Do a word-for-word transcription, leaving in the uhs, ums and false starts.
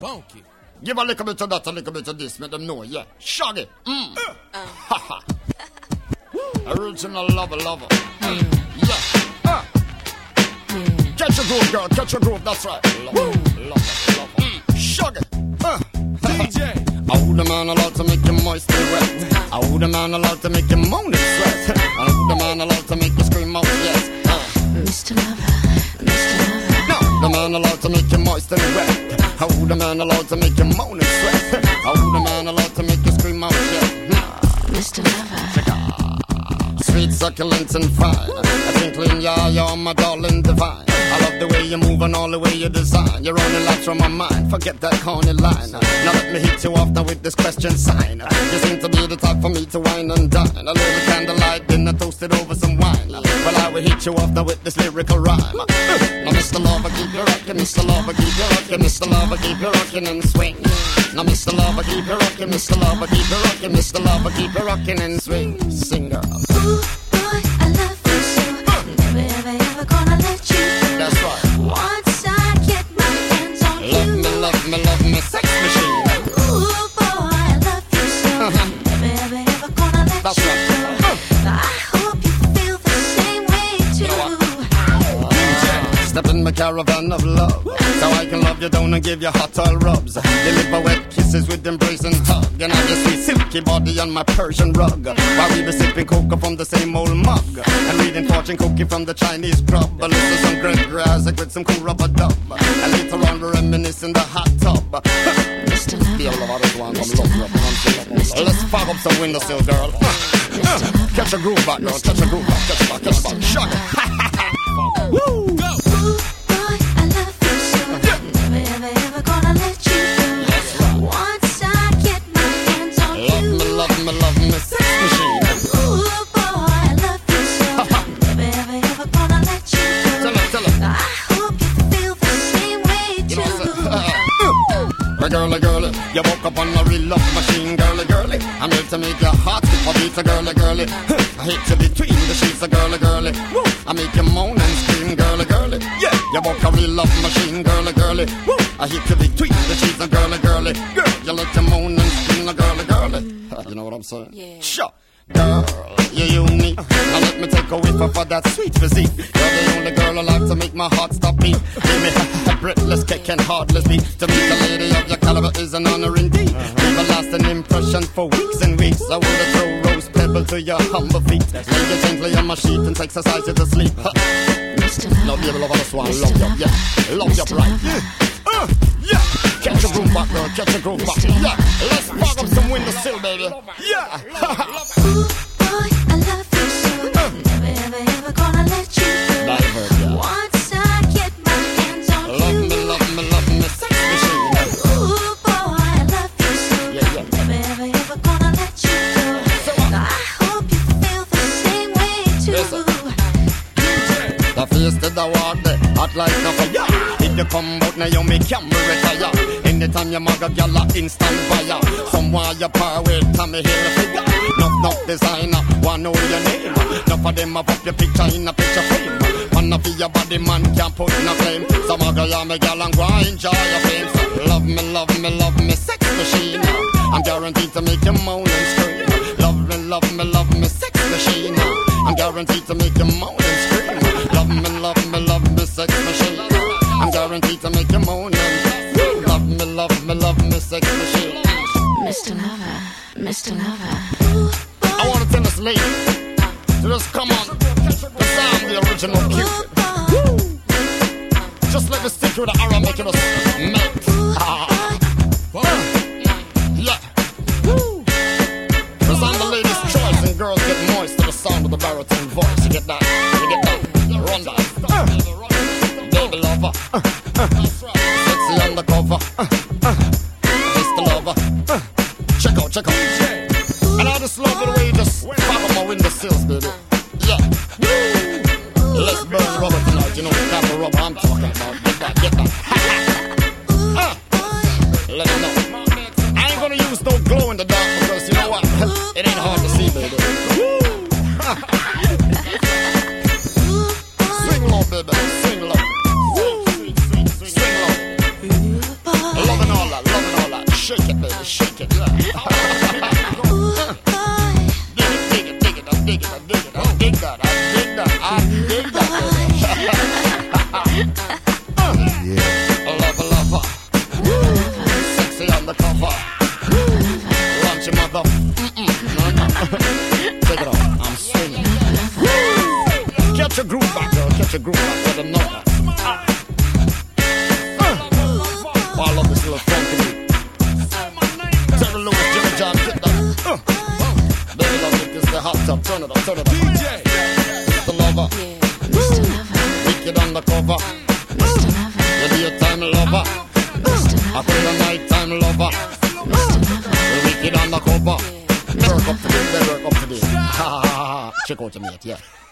Funky. Give a little bit of that, a little bit of this, make them know, yeah. Shaggy. Mm. Uh. Ha ha. Original lover, lover. Mm. Yeah. Uh. Mm. Catch a groove, girl, catch a groove, that's right. Lover, lover, lover. Mm. Shaggy. Uh. D J. I hold a man allowed to make you moist and wet. I hold a man allowed to make you moan and sweat. I hold a man allowed to make you scream out, yes. Uh. Mister Lover, Mister Lover. No, the man allowed to make you moist and wet. I hold a man allowed to make you moan and sweat. I hold a man allowed to make you scream out, yes. Mister Lover. Sweet, succulent and fine. I think clean, yeah, you're my darling divine. I love the way you move and all the way you design. You're running lights from my mind, forget that corny line. Now let me hit you off now with this question sign. You seem to be the type for me to wine and dine. A little candlelight dinner toasted over some wine. Well, I will hit you off now with this lyrical rhyme. Now Mister Lover, keep you rockin', Mister Lover, keep you rockin', Mister Lover, keep you rockin' and swing. Now Mister Lover, keep you rockin', Mister Lover, keep you rockin', Mister Lover, keep you rockin' and swing. Sing, girl. Ooh, boy, I love you so. Never, ever, ever gonna let you go. That's right. Once I get my hands on Love you. me, love me, love me, sex machine. Ooh, boy, I love you so. Never, ever, ever gonna let That's you right. go. I hope you feel the same way too. Step in my caravan of love, so I can love you down and give you hot oil rubs. Deliver wet kisses with embrace and hug, and have your sweet silky body on my Persian rug. While we be sipping cocoa from the same old mug, and reading fortune cookie from the Chinese grub. A little some great grass with some cool rubber dub, and later on we reminisce in the hot tub. Mister Lover, Feel the hottest one from love, love, love. Let's fog up some windowsill, girl. Catch a groove back, girl. Catch a groove back. Catch a back. Catch a back. Shut it. Woo! Go! ooh, boy, I love you so. Never, ever, ever gonna let you go. Once I get my hands on Love you. me, love me, love me, sex machine. Ooh, boy, I love you so. Never, ever, ever gonna let you Tell go. her, tell her. I hope you feel the same way You know what I'm too. saying? Uh, girly, girly, you woke up on a real love machine, girly, girly. I'm here to make your heart skip a beat, a girly, girly. I hate to between the sheets, a girly, girly. Woo! I make you moan and scream, girly, girly. Yeah, you woke a real love machine, girly, girly. Woo! I hate to between the sheets, a girly, girly. Girl, you let you moan and scream, a girly, girly. You know what I'm saying? Yeah. Sure. Girl, you're unique. Now let me take a whiff for that sweet physique. You're the only girl alive to make my heart stop beat. Give me a breathless kick and heartless beat. To meet a lady of your caliber is an honor indeed. Leave a lasting impression for weeks and weeks. I wanna throw rose pebble to your humble feet. Lay you gently on my sheet and exercise you to sleep. Mister Lover, Love you, love us one, love you, yeah. Love you, right, yeah. Uh, yeah. Catch a groove back, girl, catch a groove back. Yeah, let's fog up some windowsill, baby. Yeah. ooh, boy, I love you so. Never, ever, ever gonna let you go. That hurt, yeah. Once I get my hands on Love you. me, love me, love me, sex machine. Ooh, boy, I love you so. Yeah, yeah. Never, ever, ever gonna let you go. I hope you feel the same way too. Yes, sir. The face to the walk there, hot like a fire. If you come out now, you make camera retire. Anytime you mag a gyal a instant fire. Someone you par with Tommy Hilfiger. Nuff, nuff designer, one know your name. Nuff of them have up your picture in a picture frame. One of your body man can't put in a flame. Some a gyal me gyal and go enjoy your fame. So love me, love me, love me, sex machine. I'm guaranteed to make you moan and scream. Love me, love me, love me, sex machine. I'm guaranteed to make you moan and scream. Love me, love me, love me, sex machine. I'm guaranteed to make you moan and scream. Love me, love me, love me, sex machine. Mister Lover, Mister Lover. I want to tell this lady to just come on, cause I'm the original Cupid. Just let me stick with the arrow, making us melt. Ah. Yeah. Cause I'm the lady's choice, and girls get moist to the sound of the baritone voice. You get that? You get that? Run that. Uh. Baby lover. Uh. Uh. Sexy undercover. Uh. Uh. Mister Lover. Uh. Check out, check out. And I just love the way you just pop up my windowsills, baby. Yeah. Let's burn rubber tonight. You know the type of rubber I'm talking about. Get that, get that. uh. Let me know. I ain't gonna use no glow in the dark because you know what? It ain't hard to see, baby. Swing low, baby. Swing low. Swing low. Loving all that. Shake it, yeah. Dig it, dig it, dig it, I dig it, I dig it, I dig that, I dig that, I dig that. Yeah. Lover, lover. Sexy undercover. Lunch your mother. Take it off, I'm swinging. Catch a groove back, girl, catch a groove back with another. Oh, I love this little funky beat. Terry Lewis, Jimmy John, get that. Uh, uh. Baby, love it, this is the hot tub. Turn it up, turn it up. D J, Mister Lover. Mister Lover. Wicked undercover. Mister Lover. The daytime lover. Mister I feel the nighttime lover. Mister Lover. The wicked undercover. Work up to this, they work up to this. Ha ha ha ha. Check out your mate, yeah.